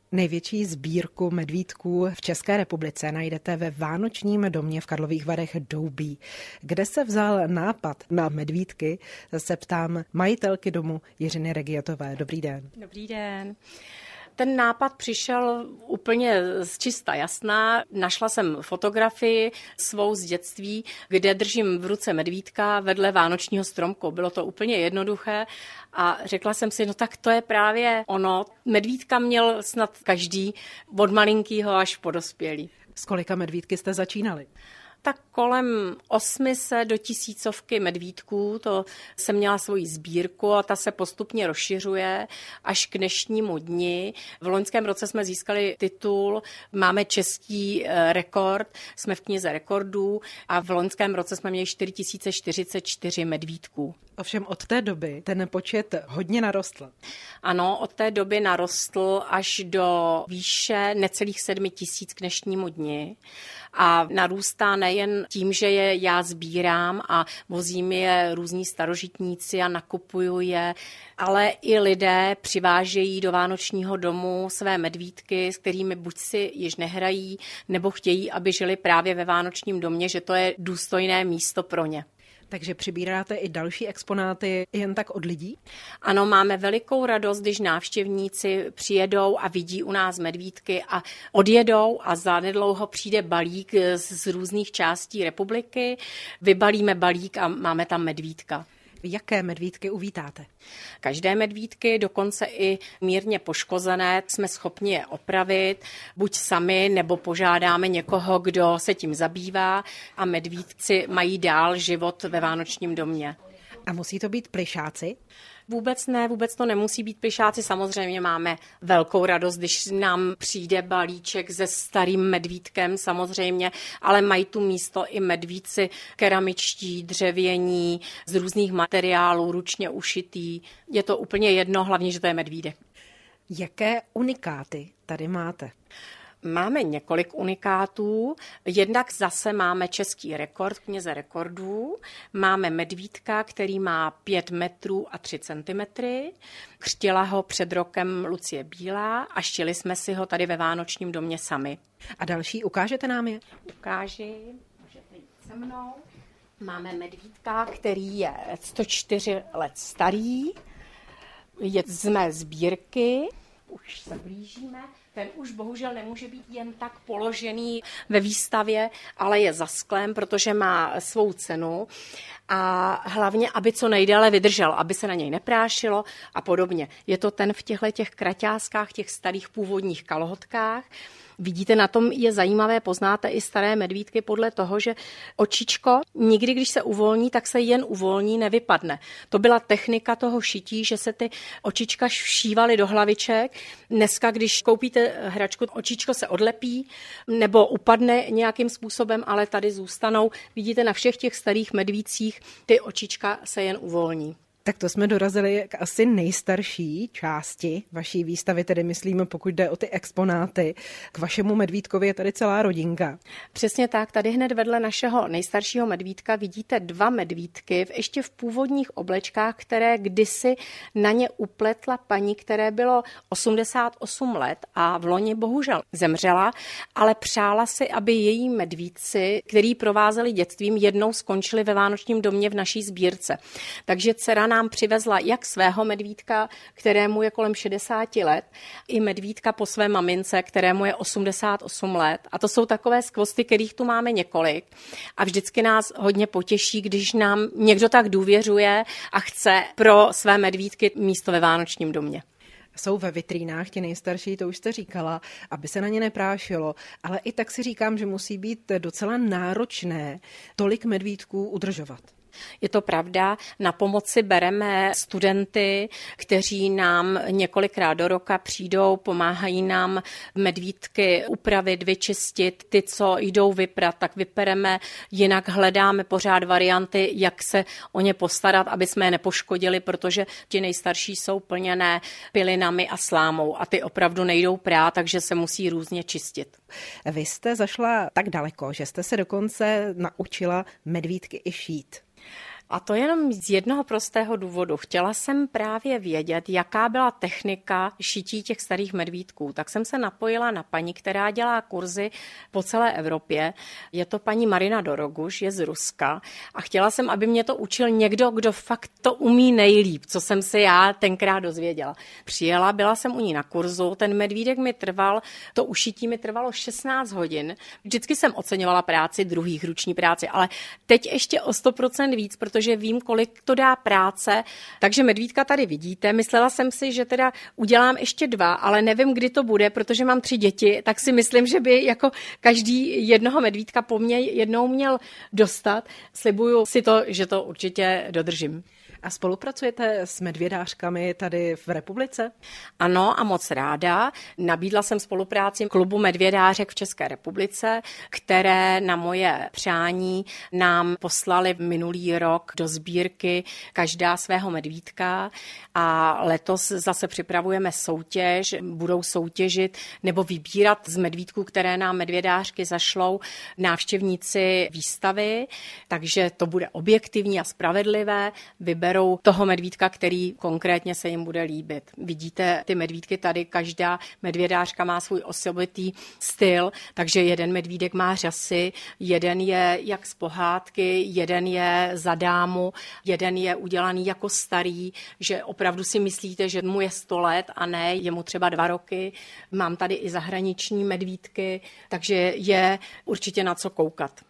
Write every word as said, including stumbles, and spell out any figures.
Největší sbírku medvídků v České republice najdete ve Vánočním domě v Karlových Varech Doubí. Kde se vzal nápad na medvídky, se ptám majitelky domu Jiřiny Regiotové. Dobrý den. Dobrý den. Ten nápad přišel úplně z čista jasná. Našla jsem fotografii svou z dětství, kde držím v ruce medvídka vedle vánočního stromku. Bylo to úplně jednoduché a řekla jsem si, no tak to je právě ono. Medvídka měl snad každý, od malinkýho až po dospělý. S kolika medvídky jste začínali? Tak kolem osmiset do tisícovky medvídků, to jsem měla svoji sbírku a ta se postupně rozšiřuje až k dnešnímu dni. V loňském roce jsme získali titul, máme český rekord, jsme v knize rekordů a v loňském roce jsme měli čtyři tisíce čtyřicet čtyři medvídků. Ovšem od té doby ten počet hodně narostl. Ano, od té doby narostl až do výše necelých sedmi tisíc k dnešnímu dni. A narůstá nejen tím, že je já sbírám a vozím je různí starožitníci a nakupuju je, ale i lidé přivážejí do Vánočního domu své medvídky, s kterými buď si již nehrají, nebo chtějí, aby žili právě ve Vánočním domě, že to je důstojné místo pro ně. Takže přibíráte i další exponáty jen tak od lidí? Ano, máme velikou radost, když návštěvníci přijedou a vidí u nás medvídky a odjedou a zanedlouho přijde balík z různých částí republiky. Vybalíme balík a máme tam medvídka. Jaké medvídky uvítáte? Každé medvídky, dokonce i mírně poškozené, jsme schopni je opravit, buď sami, nebo požádáme někoho, kdo se tím zabývá a medvídci mají dál život ve Vánočním domě. A musí to být plišáci? Vůbec ne, vůbec to nemusí být plišáci. Samozřejmě máme velkou radost, když nám přijde balíček se starým medvídkem samozřejmě, ale mají tu místo i medvídci keramičtí, dřevění, z různých materiálů, ručně ušitý. Je to úplně jedno, hlavně, že to je medvídek. Jaké unikáty tady máte? Máme několik unikátů, jednak zase máme český rekord v knize rekordů, máme medvídka, který má pět metrů a tři centimetry, křtila ho před rokem Lucie Bílá a štili jsme si ho tady ve Vánočním domě sami. A další, ukážete nám je? Ukáži, můžete jít se mnou. Máme medvídka, který je sto čtyři let starý, je z mé sbírky, už se blížíme. Ten už bohužel nemůže být jen tak položený ve výstavě, ale je za sklem, protože má svou cenu a hlavně, aby co nejdéle vydržel, aby se na něj neprášilo a podobně. Je to ten v těchto těch kraťáskách, těch starých původních kalhotkách. Vidíte, na tom je zajímavé, poznáte i staré medvídky podle toho, že očičko nikdy, když se uvolní, tak se jen uvolní, nevypadne. To byla technika toho šití, že se ty očička všívaly do hlaviček. Dneska, když koupíte hračku, očičko se odlepí nebo upadne nějakým způsobem, ale tady zůstanou. Vidíte, na všech těch starých medvídcích ty očička se jen uvolní. Tak to jsme dorazili k asi nejstarší části vaší výstavy, tedy myslíme, pokud jde o ty exponáty. K vašemu medvídkovi je tady celá rodinka. Přesně tak, tady hned vedle našeho nejstaršího medvídka vidíte dva medvídky v ještě v původních oblečkách, které kdysi na ně upletla paní, které bylo osmdesát osm let a v loni bohužel zemřela, ale přála si, aby její medvídci, který provázeli dětstvím, jednou skončili ve Vánočním domě v naší sbírce. Takže dcera nám přivezla jak svého medvídka, kterému je kolem šedesát let, i medvídka po své mamince, kterému je osmdesát osm let. A to jsou takové skvosty, kterých tu máme několik. A vždycky nás hodně potěší, když nám někdo tak důvěřuje a chce pro své medvídky místo ve Vánočním domě. Jsou ve vitrínách, ti nejstarší, to už jste říkala, aby se na ně neprášilo, ale i tak si říkám, že musí být docela náročné tolik medvídků udržovat. Je to pravda, na pomoci bereme studenty, kteří nám několikrát do roka přijdou, pomáhají nám medvídky upravit, vyčistit, ty, co jdou vyprat, tak vypereme, jinak hledáme pořád varianty, jak se o ně postarat, aby jsme je nepoškodili, protože ti nejstarší jsou plněné pilinami a slámou a ty opravdu nejdou prát, takže se musí různě čistit. Vy jste zašla tak daleko, že jste se dokonce naučila medvídky i šít. A to jenom z jednoho prostého důvodu. Chtěla jsem právě vědět, jaká byla technika šití těch starých medvídků. Tak jsem se napojila na paní, která dělá kurzy po celé Evropě. Je to paní Marina Doroguš, je z Ruska. A chtěla jsem, aby mě to učil někdo, kdo fakt to umí nejlíp, co jsem se já tenkrát dozvěděla. Přijela, byla jsem u ní na kurzu, ten medvídek mi trval, to ušití mi trvalo šestnáct hodin. Vždycky jsem oceňovala práci druhých, ruční práci, ale teď ještě o sto procent víc, protože vím, kolik to dá práce. Takže medvídka tady vidíte. Myslela jsem si, že teda udělám ještě dva, ale nevím, kdy to bude, protože mám tři děti, tak si myslím, že by jako každý jednoho medvídka po mně jednou měl dostat. Slibuju si to, že to určitě dodržím. A spolupracujete s medvědářkami tady v republice? Ano a moc ráda. Nabídla jsem spolupráci klubu medvědářek v České republice, které na moje přání nám poslali minulý rok do sbírky každá svého medvídka a letos zase připravujeme soutěž, budou soutěžit nebo vybírat z medvídků, které nám medvědářky zašlou, návštěvníci výstavy, takže to bude objektivní a spravedlivé. Vyberou toho medvídka, který konkrétně se jim bude líbit. Vidíte ty medvídky tady, každá medvědářka má svůj osobitý styl, takže jeden medvídek má řasy, jeden je jak z pohádky, jeden je za dámu, jeden je udělaný jako starý, že opravdu si myslíte, že mu je sto let a ne, je mu třeba dva roky. Mám tady i zahraniční medvídky, takže je určitě na co koukat.